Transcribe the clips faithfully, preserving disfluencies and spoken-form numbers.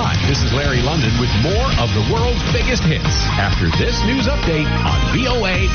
Hi, this is Larry London with more of the world's biggest hits after this news update on V O A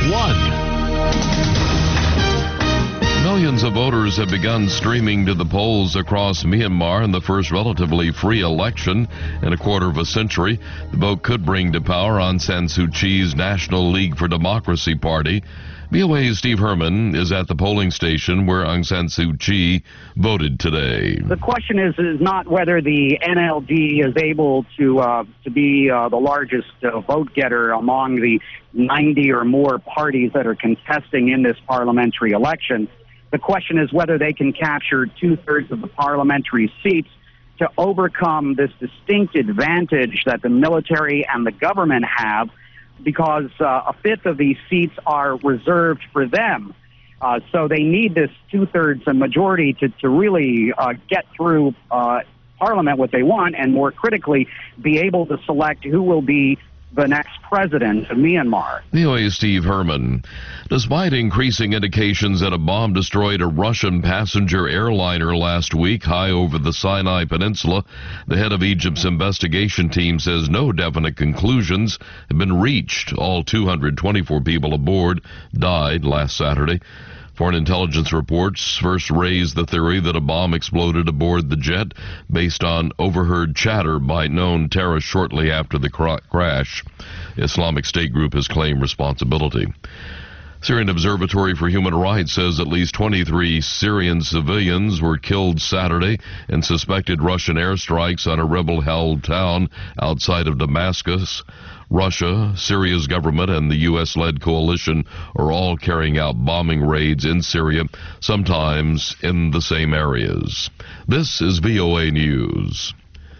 one. Millions of voters have begun streaming to the polls across Myanmar in the first relatively free election in a quarter of a century. The vote could bring to power Aung San Suu Kyi's National League for Democracy party. V O A's Steve Herman is at the polling station where Aung San Suu Kyi voted today. The question is is not whether the N L D is able to uh, to be uh, the largest uh, vote getter among the ninety or more parties that are contesting in this parliamentary election. The question is whether they can capture two-thirds of the parliamentary seats to overcome this distinct advantage that the military and the government have, because uh, a fifth of these seats are reserved for them. Uh, so they need this two-thirds a majority to, to really uh, get through uh, Parliament what they want, and more critically, be able to select who will be the next president of Myanmar. V O A's Steve Herman. Despite increasing indications that a bomb destroyed a Russian passenger airliner last week high over the Sinai Peninsula, the head of Egypt's investigation team says no definite conclusions have been reached. All two hundred twenty-four people aboard died last Saturday. Foreign intelligence reports first raised the theory that a bomb exploded aboard the jet based on overheard chatter by known terrorists shortly after the crash. The Islamic State group has claimed responsibility. Syrian Observatory for Human Rights says at least twenty-three Syrian civilians were killed Saturday in suspected Russian airstrikes on a rebel-held town outside of Damascus. Russia, Syria's government, and the U S-led coalition are all carrying out bombing raids in Syria, sometimes in the same areas. This is V O A News.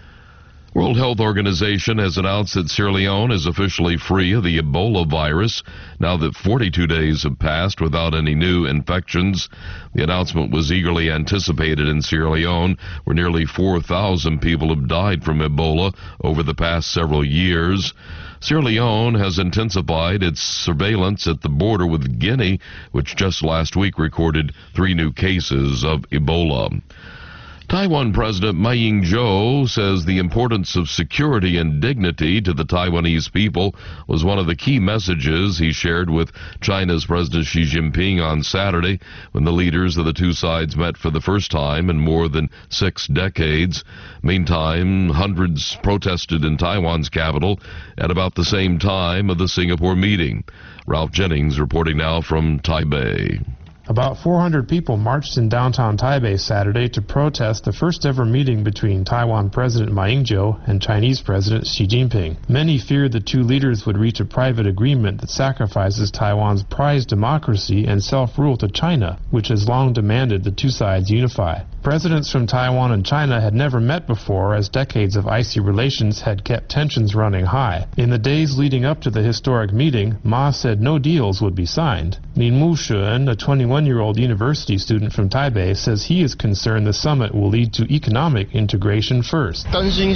World Health Organization has announced that Sierra Leone is officially free of the Ebola virus now that forty-two days have passed without any new infections. The announcement was eagerly anticipated in Sierra Leone, where nearly four thousand people have died from Ebola over the past several years. Sierra Leone has intensified its surveillance at the border with Guinea, which just last week recorded three new cases of Ebola. Taiwan President Ma Ying-jeou says the importance of security and dignity to the Taiwanese people was one of the key messages he shared with China's President Xi Jinping on Saturday when the leaders of the two sides met for the first time in more than six decades. Meantime, hundreds protested in Taiwan's capital at about the same time of the Singapore meeting. Ralph Jennings reporting now from Taipei. About four hundred people marched in downtown Taipei Saturday to protest the first-ever meeting between Taiwan President Ma Ying-jeou and Chinese President Xi Jinping. Many feared the two leaders would reach a private agreement that sacrifices Taiwan's prized democracy and self-rule to China, which has long demanded the two sides unify. Presidents from Taiwan and China had never met before, as decades of icy relations had kept tensions running high. In the days leading up to the historic meeting, Ma said no deals would be signed. Lin Mu-shun, a twenty-one-year-old university student from Taipei, says he is concerned the summit will lead to economic integration first.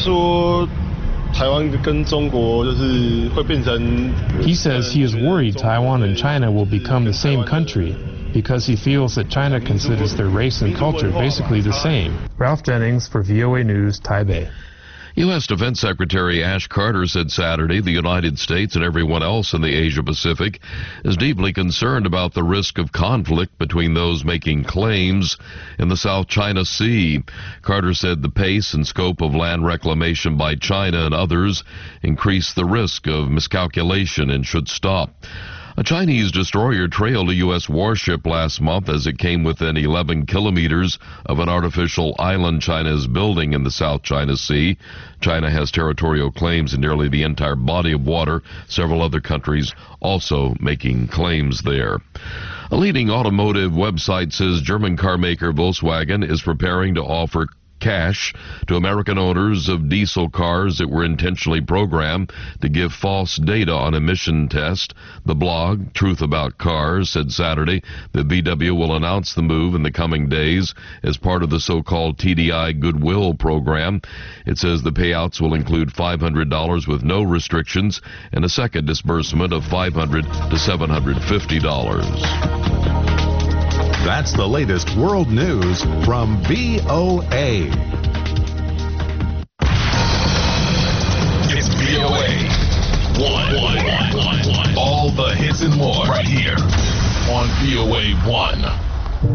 He says he is worried Taiwan and China will become the same country, because he feels that China considers their race and culture basically the same. Ralph Jennings for V O A News, Taipei. U S Defense Secretary Ash Carter said Saturday the United States and everyone else in the Asia-Pacific is deeply concerned about the risk of conflict between those making claims in the South China Sea. Carter said the pace and scope of land reclamation by China and others increase the risk of miscalculation and should stop. A Chinese destroyer trailed a U S warship last month as it came within eleven kilometers of an artificial island China is building in the South China Sea. China has territorial claims in nearly the entire body of water, several other countries also making claims there. A leading automotive website says German car maker Volkswagen is preparing to offer cash to American owners of diesel cars that were intentionally programmed to give false data on emission tests. The blog, Truth About Cars, said Saturday that V W will announce the move in the coming days as part of the so-called T D I Goodwill program. It says the payouts will include five hundred dollars with no restrictions and a second disbursement of five hundred to seven hundred fifty dollars. That's the latest world news from V O A. This and more right here on V O A one.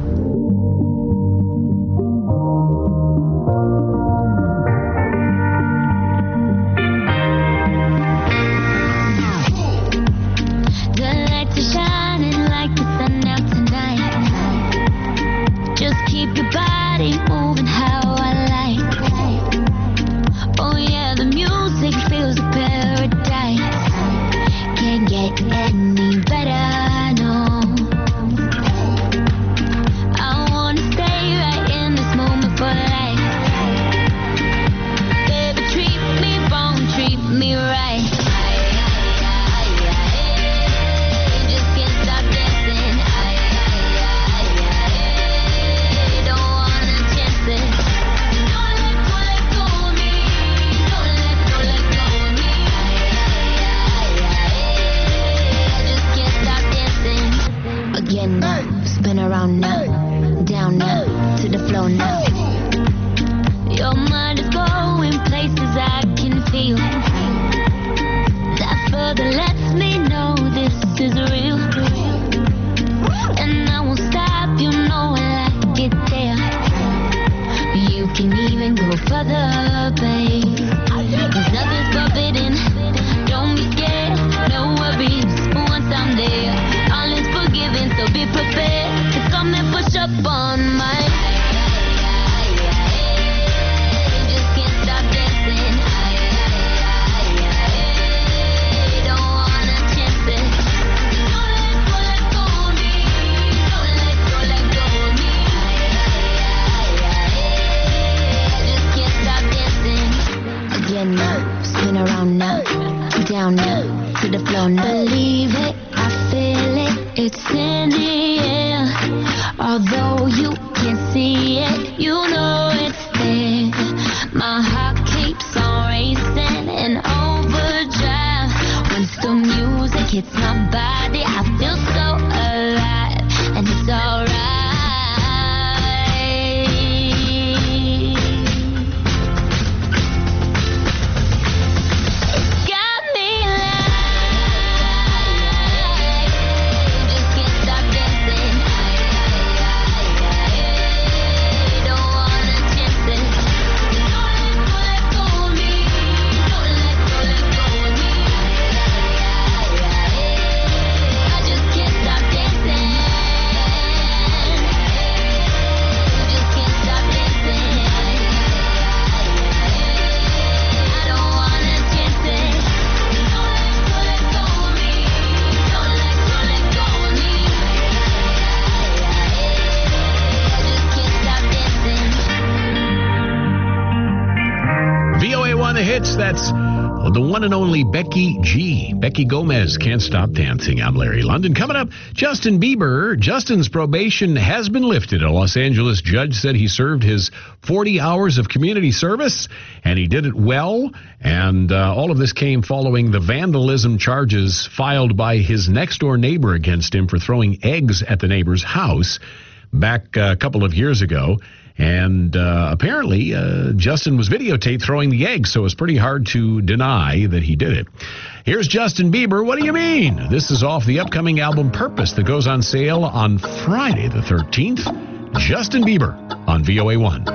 That's the one and only Becky G. Becky Gomez, Can't Stop Dancing. I'm Larry London. Coming up, Justin Bieber. Justin's probation has been lifted. A Los Angeles judge said he served his forty hours of community service, and he did it well. And uh, all of this came following the vandalism charges filed by his next-door neighbor against him for throwing eggs at the neighbor's house back uh, a couple of years ago. And uh, apparently, uh, Justin was videotaped throwing the eggs, so it's pretty hard to deny that he did it. Here's Justin Bieber. What do you mean? This is off the upcoming album Purpose that goes on sale on Friday the thirteenth. Justin Bieber on V O A one.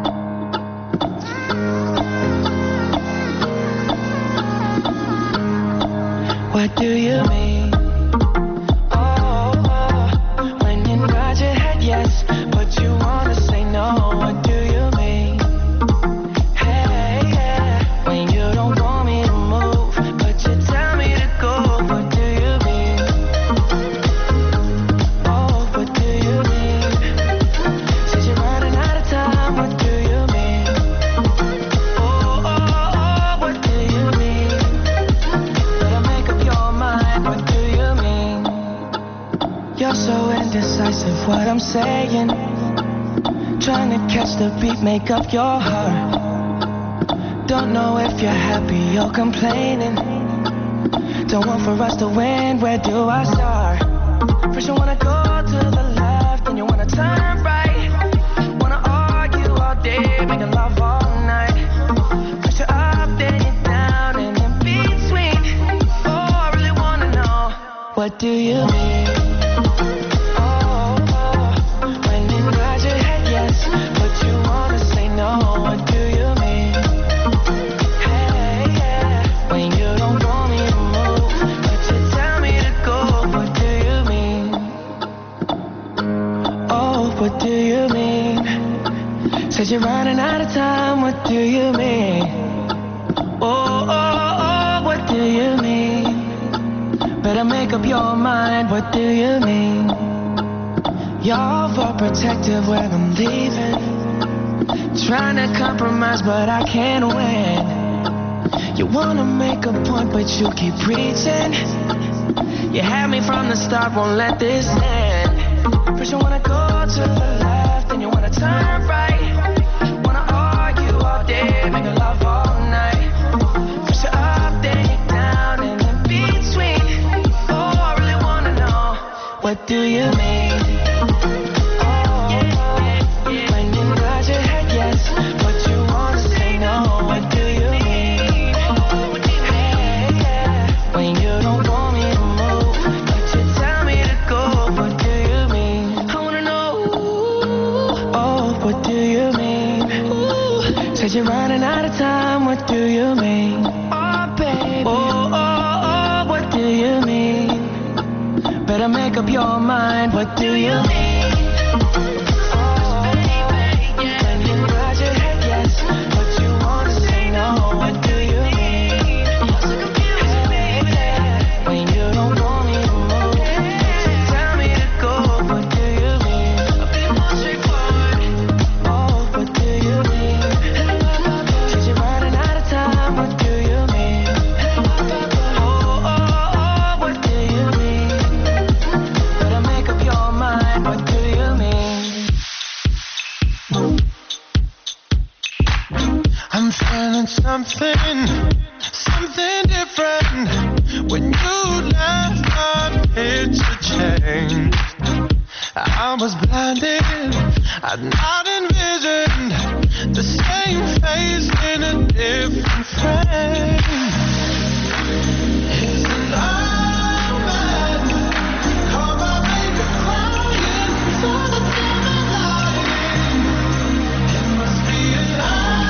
What do you mean? Oh, oh, when you nod your head yes, but you wanna say no. What do you mean? Hey, yeah, when you don't want me to move, but you tell me to go. What do you mean? Oh, what do you mean? Since you're running out of time, what do you mean? Oh, oh, oh, what do you mean? Better make up your mind, what do you mean? You're so indecisive, what I'm saying. Trying to catch the beat, make up your heart. Don't know if you're happy or complaining. Don't want for us to win, where do I start? First you wanna go to the left, then you wanna turn right. Wanna argue all day, making love all night. First you're up, then you're down, and in between. Oh, I really wanna know, what what do you mean? Oh, oh, when you nod your head yes, but you wanna say no, what do you mean? Hey, yeah, when you don't want me to move, but you tell me to go, what do you mean? Oh, what do you mean? Said you're running out of time, what do you mean? Oh, oh, oh, what do you mean? Better make up your mind, what do you mean? You're overprotective when I'm leaving. Trying to compromise, but I can't win. You wanna make a point, but you keep preaching. You had me from the start, won't let this end. First you wanna go to the left, then you wanna turn right. Wanna argue all day, make love all night. First you're up, then you're down, and in between. Oh, I really wanna know, what do you mean? Oh, when you nod your head yes, but you wanna say no, what do you mean? Hey, yeah, when you don't want me to move, but you tell me to go, what do you mean? I wanna know, oh, what do you mean? Said you're running out of time, what do you mean? Oh, baby, oh, oh, oh, what do you mean? Better make up your mind, what do you mean? Something, something different. When you left, my picture changed. I was blinded, I'd not envisioned the same face in a different frame. It's an omen, call my baby crying for the silver lining. It must be an omen.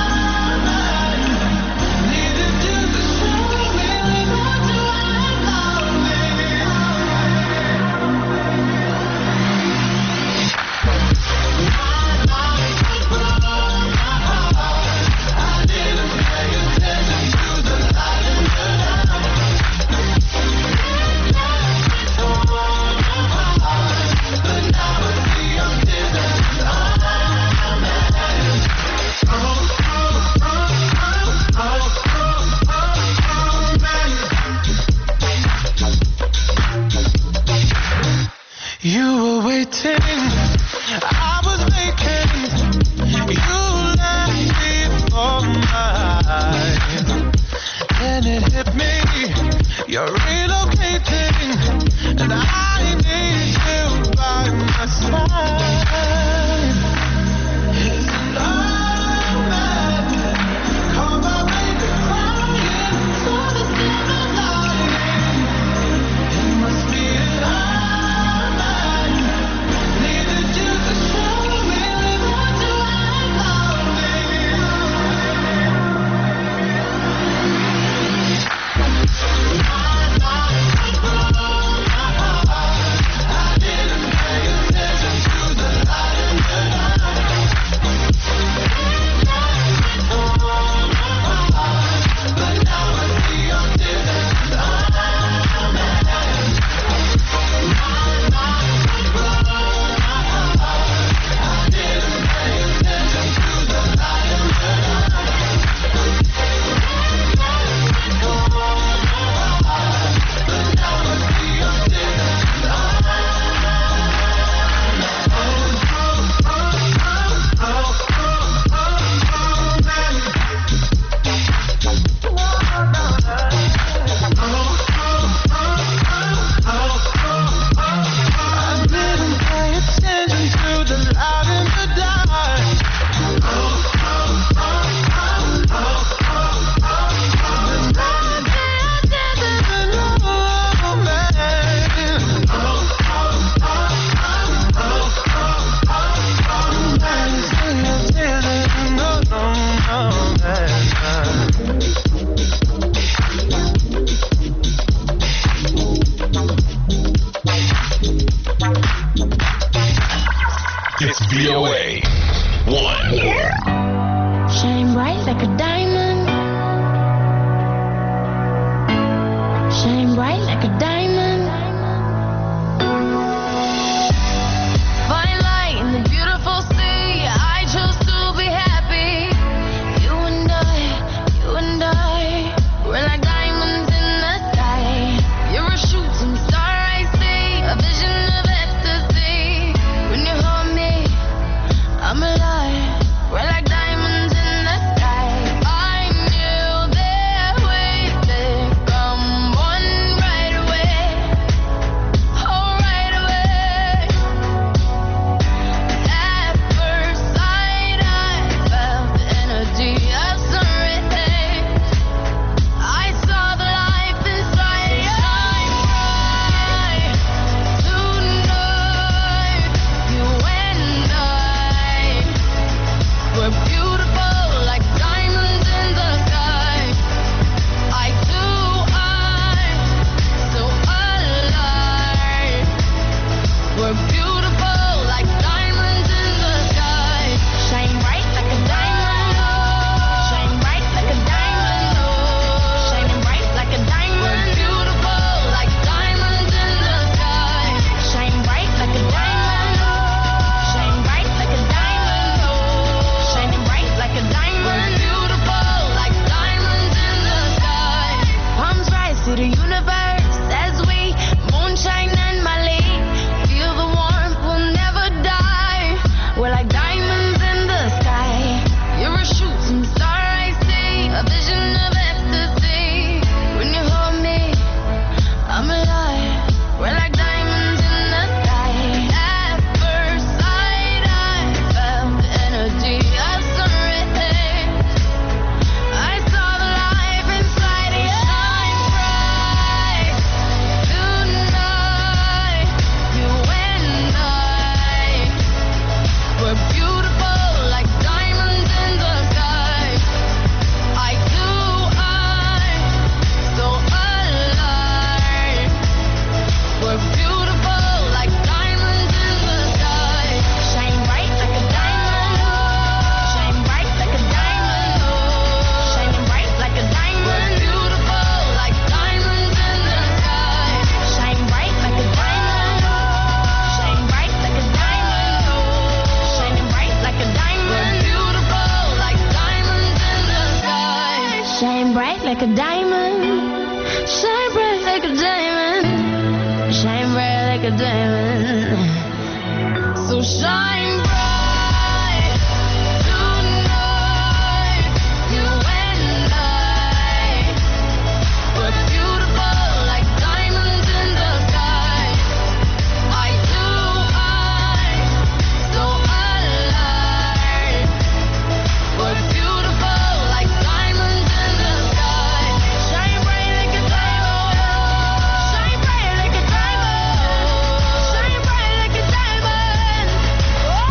You were waiting, I was vacant. You left me for mine. Then it hit me, you're relocating, and I need you by my side. It's an omen, call my baby crying for the silver lining. It must be an omen. I didn't pay attention to the It's V O A one. Shine bright like a diamond. Shine bright like a diamond. Fine light in the beautiful sea. I chose to be happy. You and I, you and I, we're like diamonds in the sky. You're a shooting star, I see, a vision of ecstasy. When you hold me, I'm alive. We're like diamonds in the sky. I knew that we'd become one right away. Oh, right away. At first sight, I felt the energy of something. I saw the life inside you. Shine bright tonight. You and I. We're beautiful like diamonds in the sky. I do, I'm so alive. We're beautiful like diamonds in the sky. Shine bright like a diamond. Shine bright like a diamond. Shining bright like a diamond. We're beautiful like diamonds in the sky. Shine bright like a diamond. Shine bright like a diamond. Shining bright like a diamond. We're beautiful like diamonds in the sky. Palms rise to the universe as we moonshine and Mali. Feel the warmth, we'll never die. We're like diamonds in the sky. You're a shooting star, I see, a vision of ecstasy. When you hold me, I'm alive. We're like diamonds in the sky. At first sight, I felt the energy of something. I saw the life inside you. Shine bright tonight. You and I. We're beautiful like diamonds in the sky. I do, I'm so alive. We're beautiful like diamonds in the sky. Shine bright like a diamond. Shine bright like a diamond. Shining bright like a diamond. We're beautiful like diamonds in the sky. Shine bright like a diamond. Shine bright like a diamond. Shining bright like a diamond. We're beautiful like diamonds in the sky. Shine bright like a diamond. Shine bright like a diamond. Shine bright like a diamond. So shine bright tonight. You and I. We're beautiful like diamonds in the sky. I do, I'm so alive. We're beautiful like diamonds in the sky. Shine bright like a diamond. Shine bright like a diamond. Shine bright like a diamond. Oh,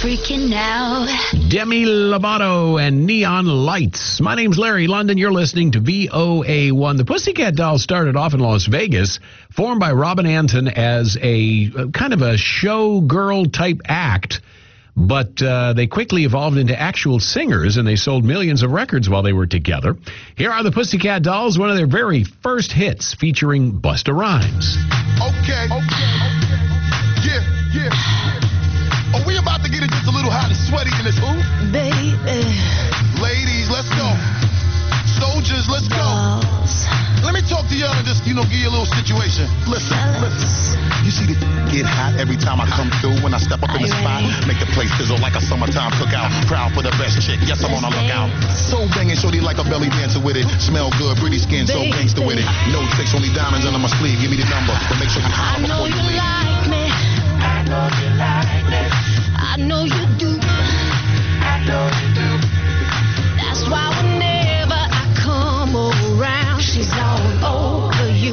freaking out. Demi Lovato and Neon Lights. My name's Larry London. You're listening to V O A one. The Pussycat Dolls started off in Las Vegas, formed by Robin Anton as a uh, kind of a showgirl type act. But uh, they quickly evolved into actual singers, and they sold millions of records while they were together. Here are the Pussycat Dolls, one of their very first hits featuring Busta Rhymes. Okay, okay, okay. Yeah, yeah. Are we about to get it just a little hot and sweaty in this hoop? Baby. Ladies, let's go. Soldiers, let's go. Dolls. Let me talk to y'all and just, you know, give you a little situation. Listen, listen. You see the get hot every time I come through when I step up in the spot. Make the place sizzle like a summertime cookout. Proud for the best chick. Yes, I'm on a lookout. So banging, shorty like a belly dancer with it. Smell good, pretty skin, so gangster with it. No tricks, only diamonds under my sleeve. Give me the number, but make sure you I holler know before you you leave. like me. I know you like me. I know you do. I know you do. That's why whenever I come around, she's all over you.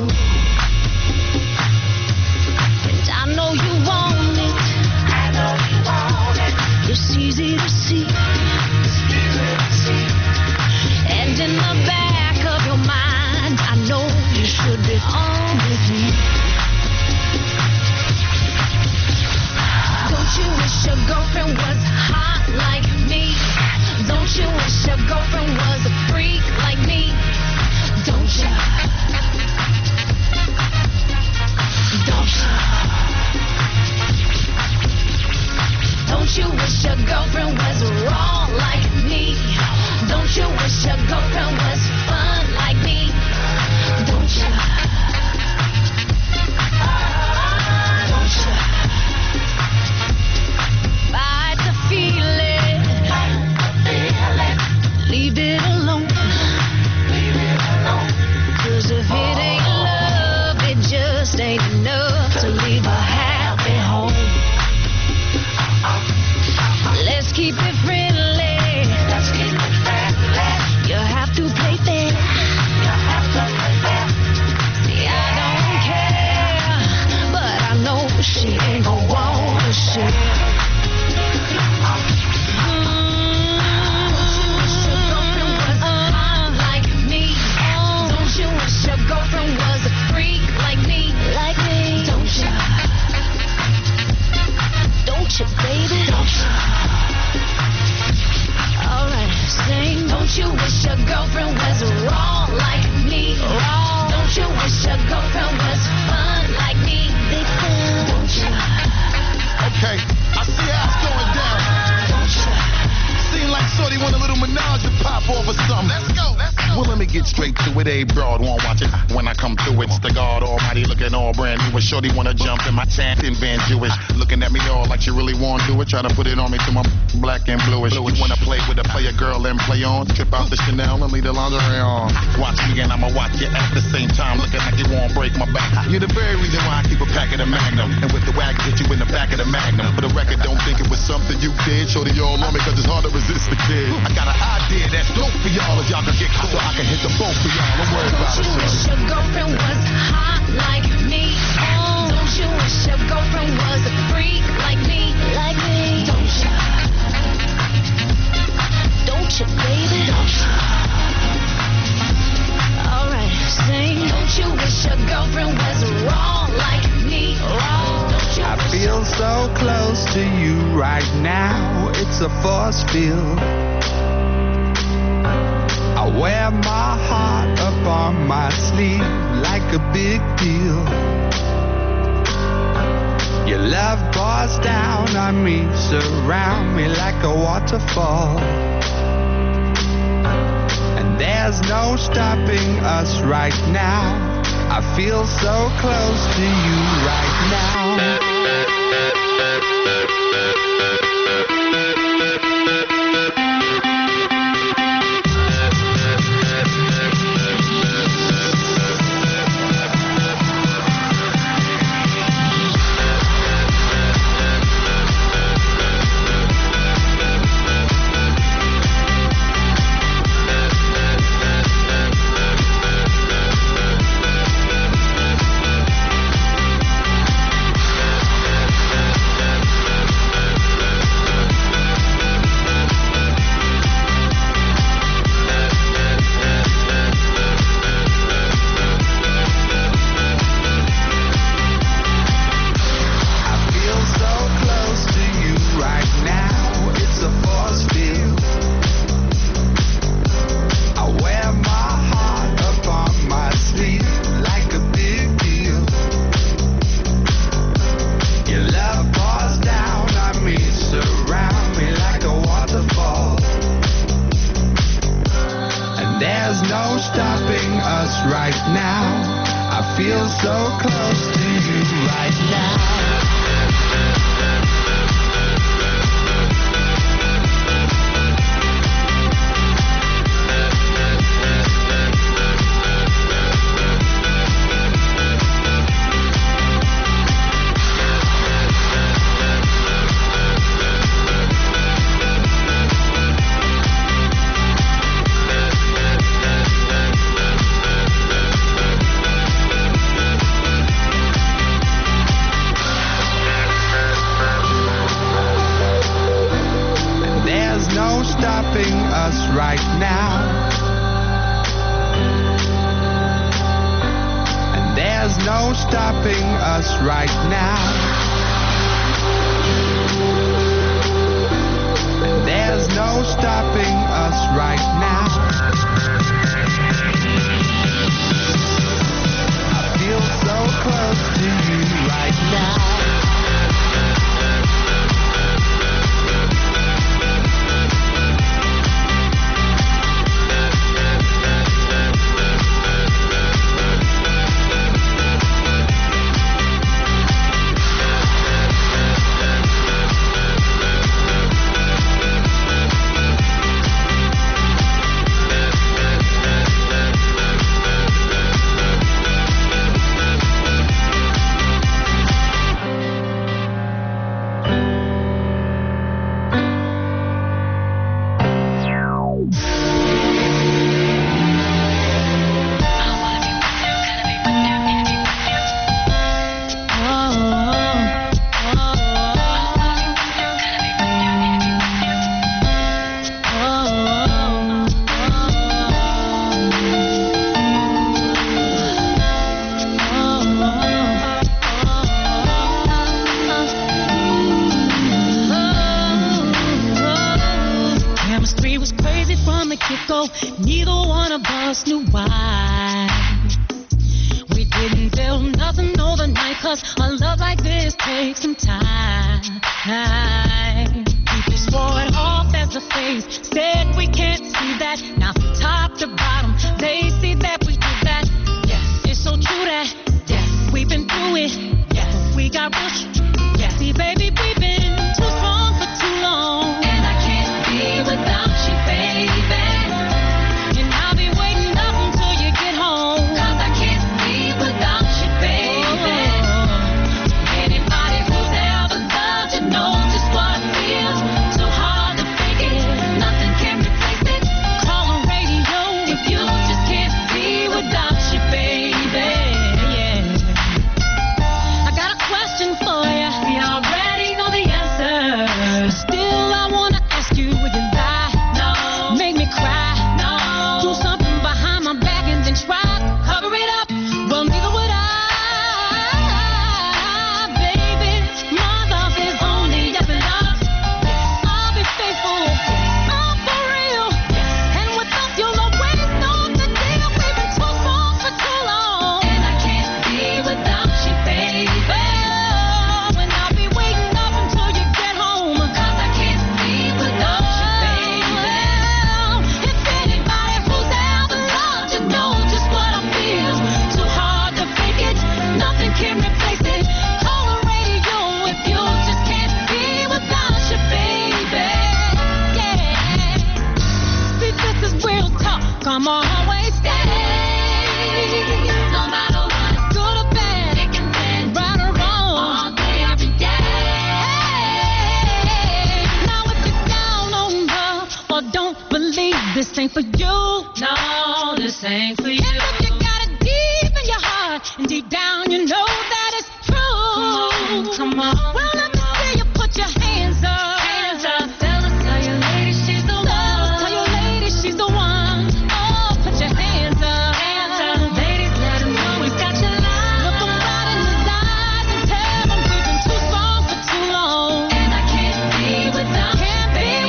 And I know you want it. I know you want it. It's easy to see. It's easy to see. And in the back of your mind, I know you should be on with me. Don't you wish your girlfriend was hot like me? Don't you wish your girlfriend was a freak like me? Don't you? Don't you? Don't you wish your girlfriend was raw like me? Don't you wish your girlfriend was fun like me? Don't you? Don't you? Fight the feeling. Leave it alone. Cause if it ain't love, it just ain't enough to leave a happy home. Let's keep it friendly. Let's keep it friendly. You have to play fair. You have to play fair. See, I don't care, but I know she ain't gonna want to share. Girlfriend was a freak like me, like me. Don't you? Don't you, baby? Don't you? Alright, sing. Don't you wish your girlfriend was raw like me? Raw. Don't you wish your girlfriend was fun like me? Big fun. Don't you? Okay, I see how it's going down. Don't you? Seem like Shorty want a little menage to pop off or something. Let's go, let's go. Well, let me get straight to it. A broad won't watch it when I come through. It's the God Almighty looking all brand new. And Shorty wanna jump in my chanting Van Jewish. Looking at me all like she really want to do it. Try to put it on me to my black and bluish. You wanna play with a player girl and play on. Trip out the Chanel and leave the lingerie on. Watch me and I'ma watch you at the same time. Looking like you won't break my back. You're the very reason why I keep a pack of the Magnum. And with the wagon, hit you in the back of the Magnum. For the record, don't think it was something you did. Shorty all on me cause it's hard to resist the kid. I got an idea that's dope for y'all if y'all can get close so I can hit the boat for y'all. Don't worry about it. Don't you wish your girlfriend was hot like me? Oh. Don't you wish your girlfriend was a freak like me? Like me. Don't you? Don't you, baby? Don't you? Alright, sing. Don't you wish your girlfriend was raw like me? Raw. Don't you I feel so close to you right now. It's a force field. I wear my heart up on my sleeve like a big deal. Your love pours down on me, surround me like a waterfall. And there's no stopping us right now. I feel so close to you right now. right now. I feel so close to you right now. Stopping us right now. And there's no stopping us right now. And there's no stopping us right now. I feel so close to you right now.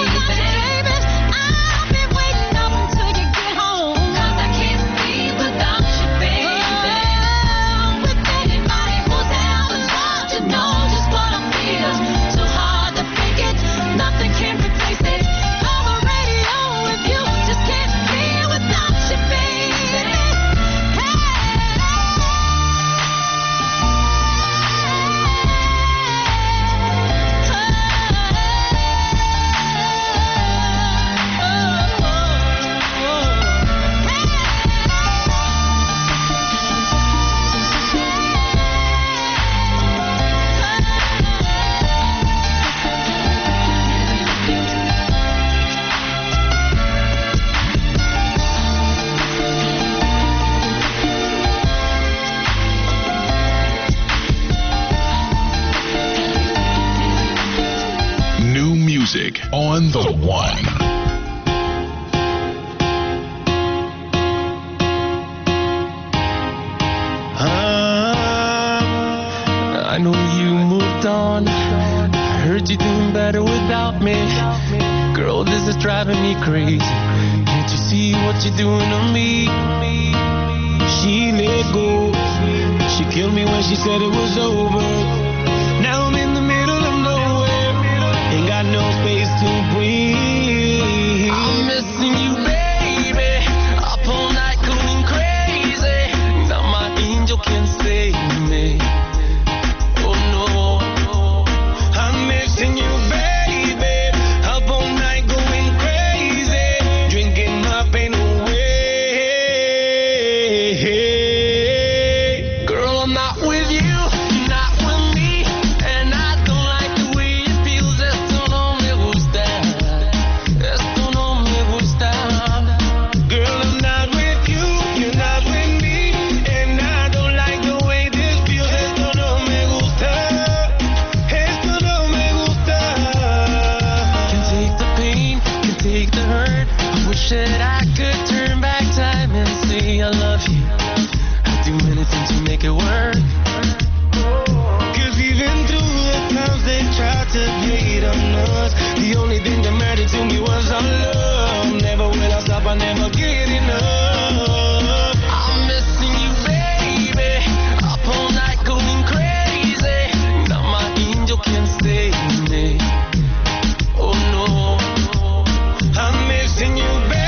Without on the one. I know you moved on. I heard you doing better without me. Girl, this is driving me crazy. Can't you see what you're doing to me? She let go. She killed me when she said it was over. Now I'm in the middle of nowhere. Ain't got no space to breathe. I'm missing you, baby. Up all night going crazy. Now my angel can save me. That I could turn back time and say I love you. I'd do anything to make it work. Cause even through the times they tried to hate on us, the only thing that mattered to me was our love. Never will I stop, I never get enough. I'm missing you, baby. Up all night going crazy. Now my angel can save me. Oh no, I'm missing you, baby.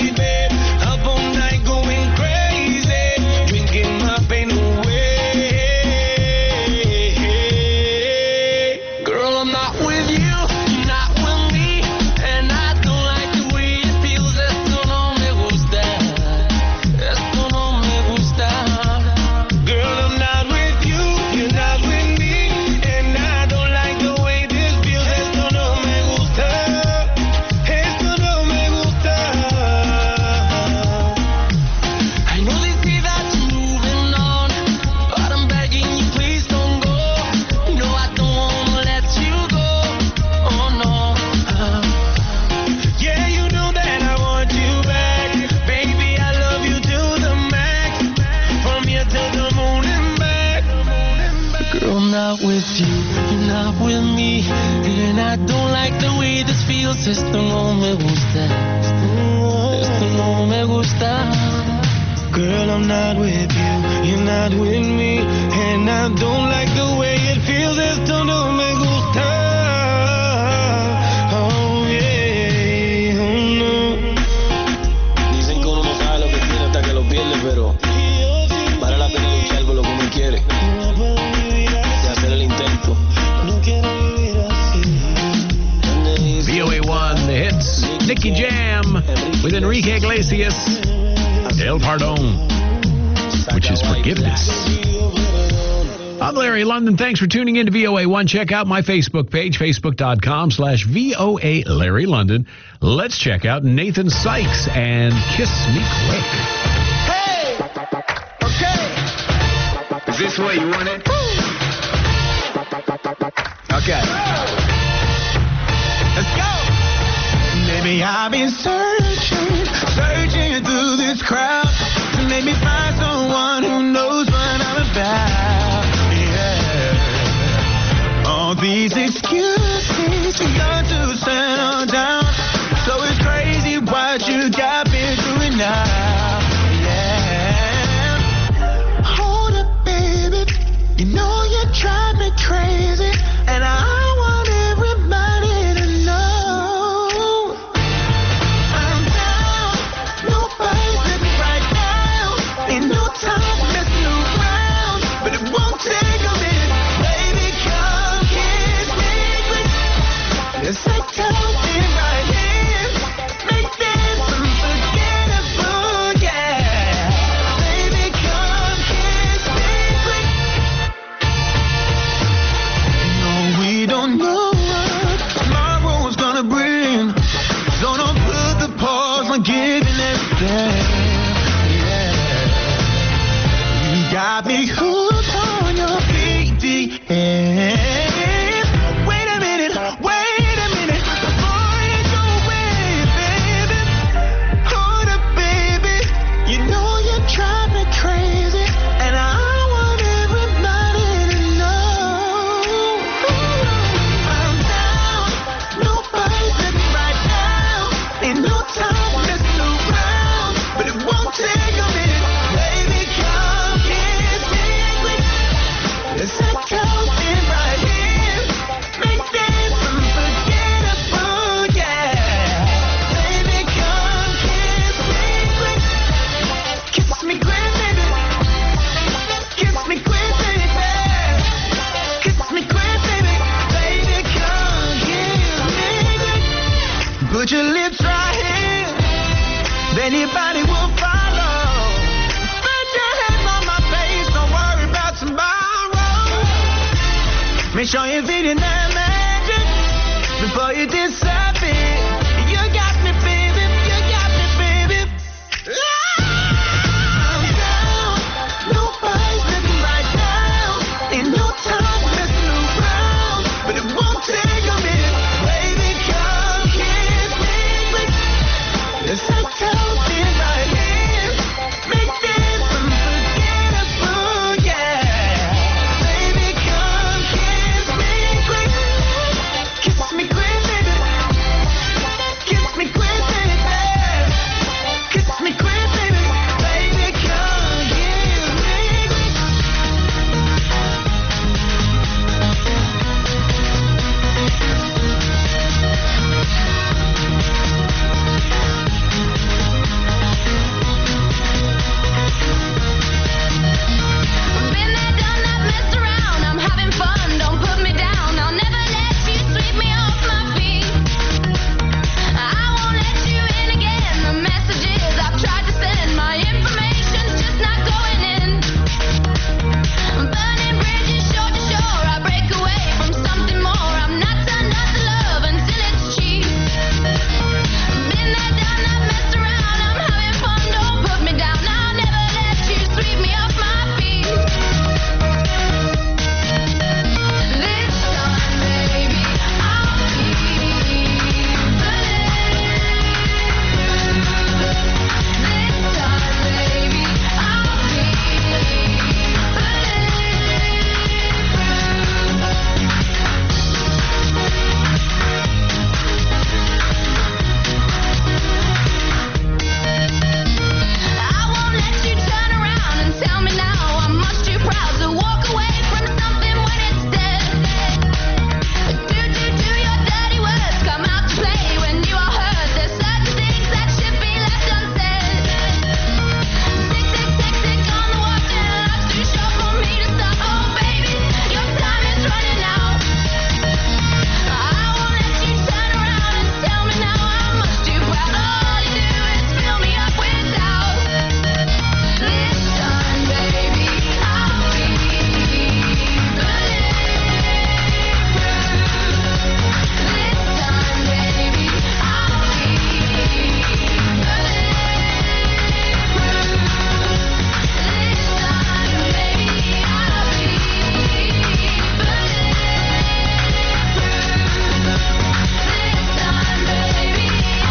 Esto no me gusta, esto no me gusta. Girl, I'm not with you, you're not with me, and I don't like the way it feels. Esto no me gusta. Oh yeah, oh no. Dicen que uno no sabe lo que tiene hasta que lo pierde, pero vale la pena luchar por lo que uno quiere y hacer el intento. No quiero vivir así. V O A one, the hits, Nicky Jam with Enrique Iglesias, El Pardon, which is forgiveness. I'm Larry London. Thanks for tuning in to V O A one. Check out my Facebook page, facebook.com slash VOA Larry London. Let's check out Nathan Sykes and Kiss Me Quick. Hey! Okay. Is this what you wanted? Okay. Let's go! Maybe I've been searching, searching through this crowd to make me find someone who knows what I'm about. Yeah. All these excuses, you got to settle down. So it's crazy what you got me doing now. Yeah. Hold up, baby. You know you drive me crazy, and I want everybody to know. Got me hooked on your B D S. Wait a minute, wait a minute, before Put your lips right here, then your body will follow. Put your hands on my face, don't worry about tomorrow. Make sure you're feeling that magic before you disappear. You got me, baby, you got me, baby. I'm down, nobody's looking right now. Ain't no time for messing around, but it won't take a minute. Baby, come kiss me quick. Let's have something right here. Make this unforgettable, yeah. Baby, come kiss me quick. Kiss me quick, baby. Kiss me quick, baby. Kiss me quick, baby. Baby, come kiss me quick. Been there, done that, messed around. I'm having fun. Don't put me down. I'll never let you sweep me off my feet. I won't let you in again. The messages I've tried to send, my information's just not going in. Burning bridges shore to shore. I break away from something more. I'm not turned on to love until it's cheap. Been there, done that, messed around. I'm having fun. Don't put me down. I'll never let you sweep me off my feet. This time, baby, I'll be This time, baby, I'll I won't let you turn around and tell me now I'm much too proud to walk away from something when it's dead. Do, do, do your dirty words come out to play when you are hurt? There's certain things that should be left unsaid. Tick, tick, tick, tick on the watch and life's too short for me to stop. Oh, baby, your time is running out. I won't let you turn around and tell me now I'm much too proud. All you do is fill me up with doubt. This time, baby, I'll be This time, baby, I'll be This time, baby, I'll be This time, baby,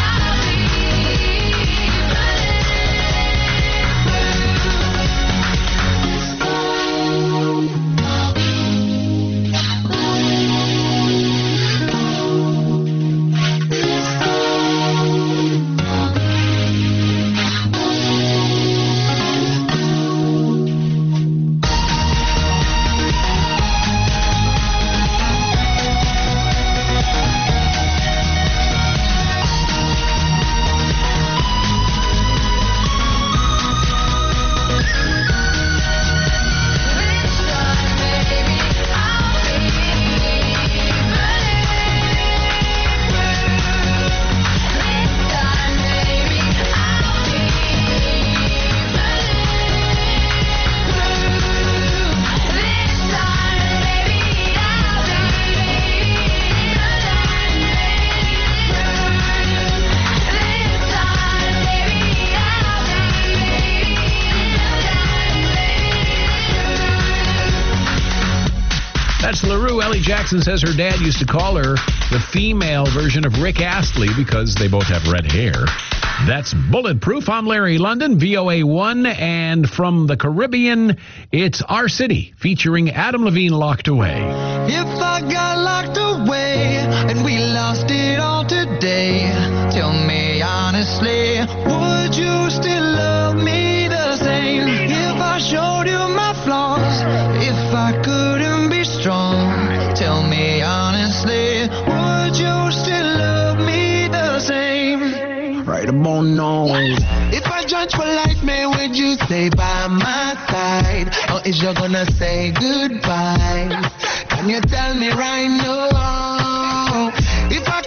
That's LaRue. Ellie Jackson says her dad used to call her the female version of Rick Astley because they both have red hair. That's Bulletproof. I'm Larry London, V O A one, and from the Caribbean, it's Our City, featuring Adam Levine, Locked Away. If I got locked away and we lost it all today, tell me honestly, would you still love me the same? If I showed you my flaws, if I couldn't be strong, tell me honestly, would you still love me the same? Right about now. If I judge for life, man, would you stay by my side? Or is you gonna say goodbye? Can you tell me right now? If I couldn't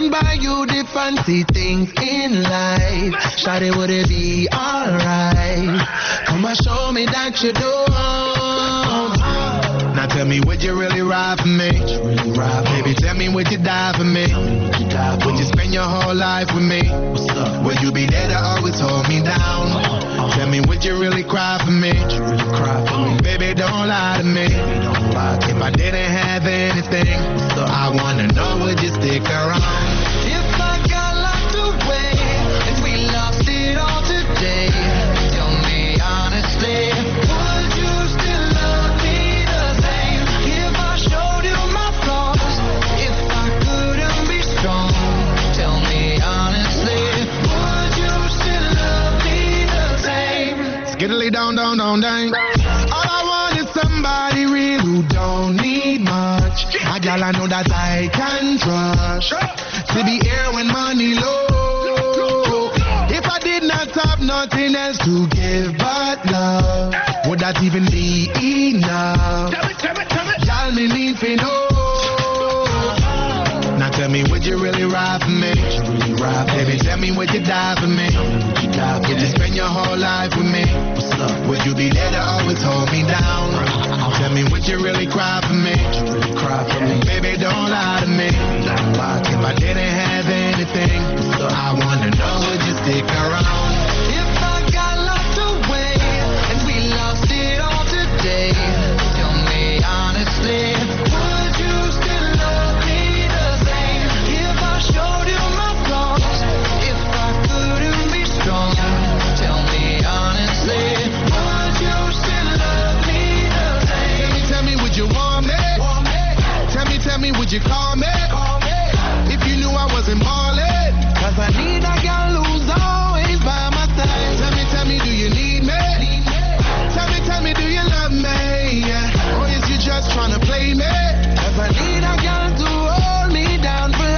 can buy you the fancy things in life. Shawty, would it be alright? Come and show me that you don't. Now tell me, would you really ride for me? Baby, tell me, would you die for me? Would you spend your whole life with me? Would you be there to always hold me down? Tell me, would you really cry for me? Baby, don't lie to me. If I didn't have anything, I wanna know, would you stick around? If I got locked away and we lost it all today, tell me honestly, would you still love me the same? If I showed you my flaws, if I couldn't be strong, tell me honestly, would you still love me the same? Skiddly down, down, down, down. All I want is somebody real who don't need much. A gal I know that I can trust. To be here when money low. If I did not have nothing else to give but love, would that even be enough? Y'all me need to know. Now tell me, would you really ride for me? Baby, tell me, would you die for me? Would you spend your whole life with me? Would you be there to always hold me down? Tell me, would you really cry for me? Baby, don't lie to me. If I didn't have anything, I wanna know, would you stick around? If I got locked away and we lost it all today, tell me honestly, would you still love me the same? If I showed you my flaws, if I couldn't be strong, tell me honestly, would you still love me the same? Tell me, tell me, would you want me? Tell me, tell me, would you call me? If you knew I wasn't ballin', cause I need a girl who's always by my side. Tell me, tell me, do you need me? Tell me, tell me, do you love me? Or is you just tryna play me? Cause I need a girl to hold me down for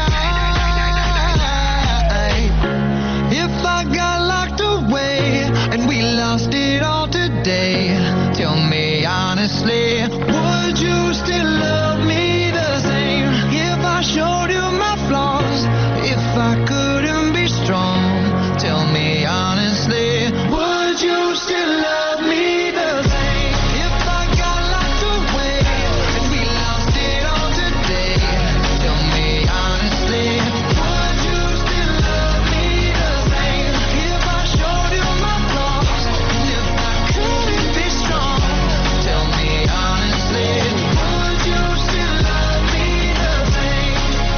life. If I got locked away and we lost it all today, tell me honestly, would you still love me the same? If I showed you my flaws, if I couldn't be strong, tell me honestly, would you still love me the same? If I got locked away and we lost it all today, tell me honestly, would you still love me the same? If I showed you my flaws, and if I couldn't be strong, tell me honestly, would you still love me the same?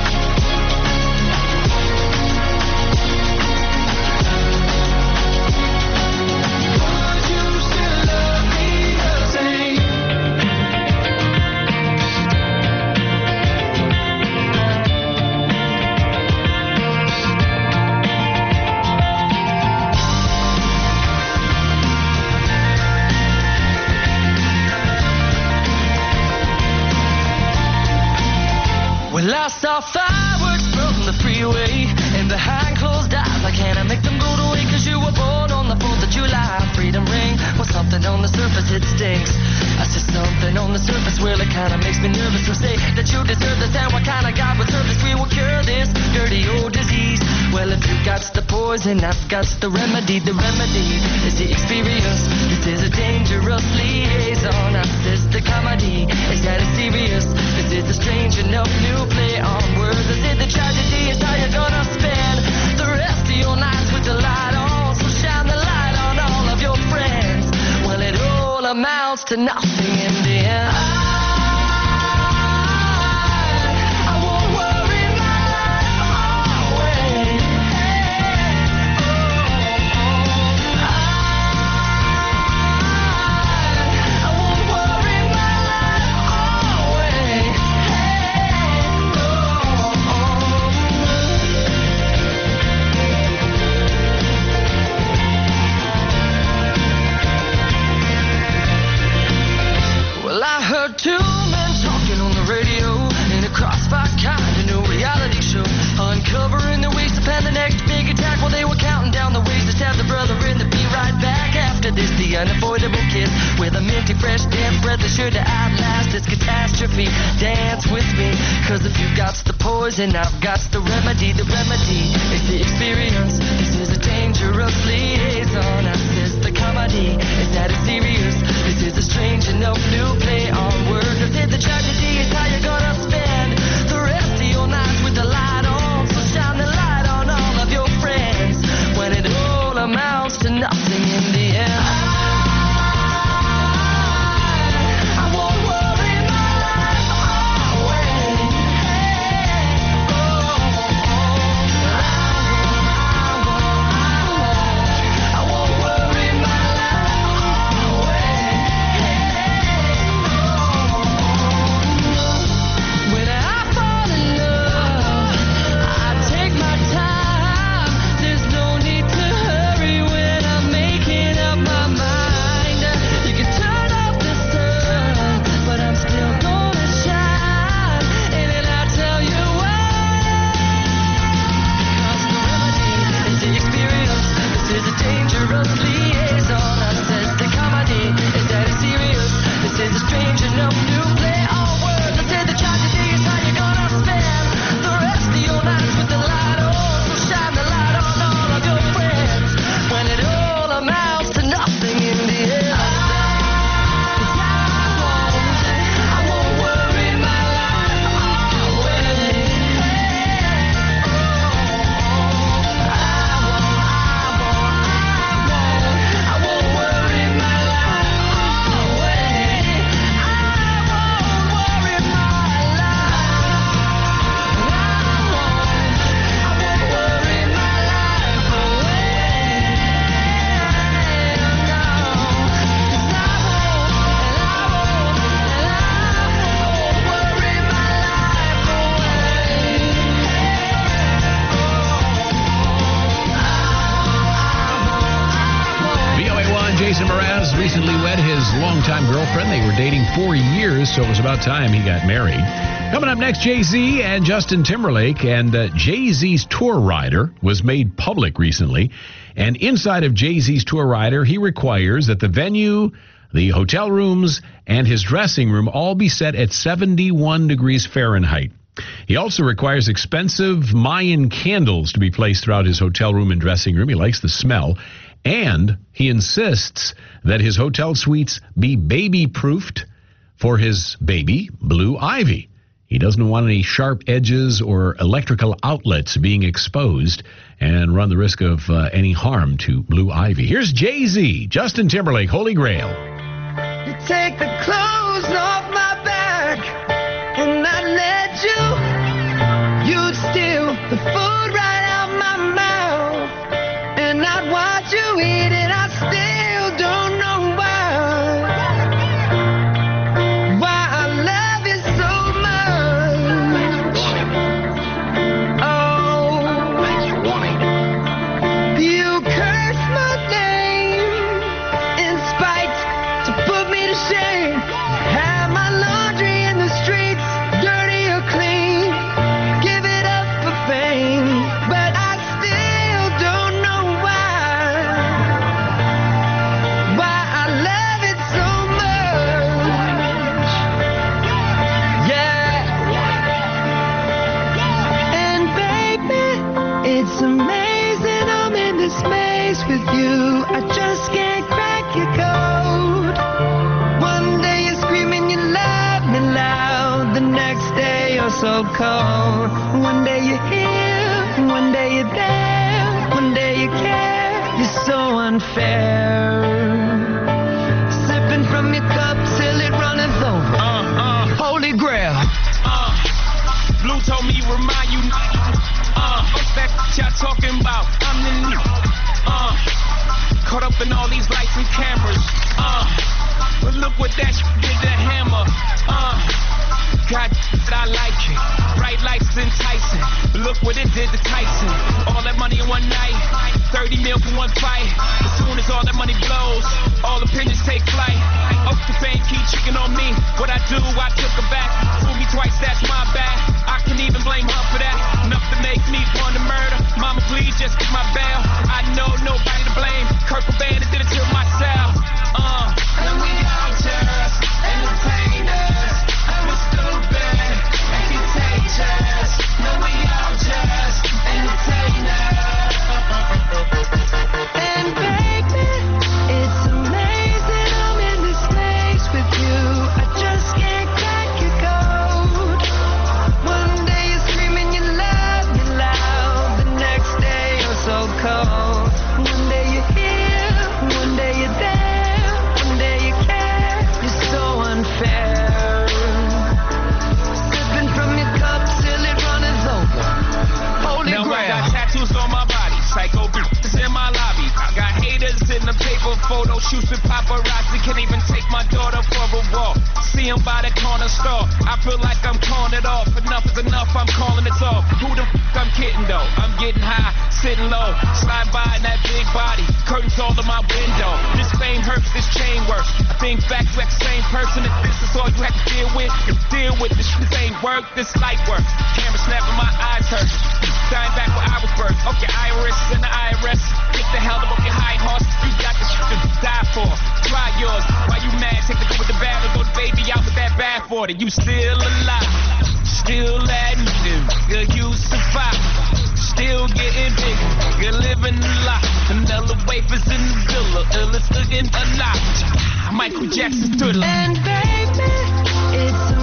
Would you still love me the same? Well, I saw fireworks from the freeway and behind closed eyes. I can't make them go to waste, cause you were born on the fourth of July. Freedom ring, well, something on the surface, it stinks. I see something on the surface, well, it kinda makes me nervous. So say that you deserve this, and what kind of God would serve this? We will cure this dirty old disease. Well, if you got the poison, I've got the remedy. The remedy is the experience. This is a dangerous liaison. This is the comedy. Is that it's serious? This is a strange enough new play on words. This is the tragedy. Is how you're gonna spend the rest of your nights with the light on. So shine the light on all of your friends. Well, it all amounts to nothing in the end. dainty, fresh, damp breath is sure to outlast this catastrophe. Dance with me, cause if you've got the poison, I've got the remedy. The remedy is the experience. This is a dangerous liaison. I says the comedy is that it's serious. This is a strange enough new play on words. I said the tragedy is how you're gonna spend the rest of your nights with the light on. So shine the light on all of your friends when it all amounts to nothing in the end. Jason Mraz recently wed his longtime girlfriend. They were dating four years, so it was about time he got married. Coming up next, Jay-Z and Justin Timberlake. And uh, Jay-Z's tour rider was made public recently. And inside of Jay-Z's tour rider, he requires that the venue, the hotel rooms, and his dressing room all be set at seventy-one degrees Fahrenheit. He also requires expensive Mayan candles to be placed throughout his hotel room and dressing room. He likes the smell. And he insists that his hotel suites be baby-proofed for his baby, Blue Ivy. He doesn't want any sharp edges or electrical outlets being exposed and run the risk of uh, any harm to Blue Ivy. Here's Jay-Z, Justin Timberlake, Holy Grail. You take the clothes off my back and I let you. You'd steal the food right out my mouth and I'd watch you eat it. I still don't know why. Why I love you so much. Oh, you curse my name in spite to put me to shame. Have my laundry in the streets, dirty or clean. Give it up for fame, but I still don't know why. Why I love it so much. Yeah. And baby, it's amazing I'm in this maze with you. I just can't crack your code. One day you're screaming you love me loud, the next day you're so cold. One day you're here, one day you're there, one day you care. You're so unfair. Sipping from your cup till it runneth over. Uh, uh, Holy Grail. uh. Blue told me remind you, uh, that y'all talking about. I'm the new, uh, caught up in all these lights and cameras, uh, but look what that sh- did to Hammer, uh, God, I like it. Bright lights enticing. But look what it did to Tyson. All that money in one night, thirty mil for one fight. As soon as all that money blows, all opinions take flight. Up the fame, keep chicken on me. What I do, I took her back. Fool me twice, that's my bad. I can even blame her for that. Enough to make me want to murder. Mama, please just get my bail. I know nobody to blame. Kurt Cobain did it to myself. Uh. And we out here. photo shoots with paparazzi. Can't even take my daughter for a walk. See him by the corner store. I feel like I'm calling it off. Enough is enough, I'm calling it off. Who the f I'm kidding though? I'm getting high, sitting low. Slide by in that big body. Curtains all in my window. This fame hurts, this chain works. I think back to that same person. If this is all you have to deal with, you deal with this. This ain't work, this light work. Camera snapping, my eyes hurt. Dying back where I was birthed. Okay, Iris and the I R S. Get the hell up your high horse. You got the shit to die for. Try yours. Why you mad? Take the good with the bad. Or throw the baby out with that bad for it. You still alive. Still admitting. Good, you survive. Still getting bigger. You're living a lot. Vanilla wafers in the villa. Illest looking alive. Michael Jackson thriller. And baby, it's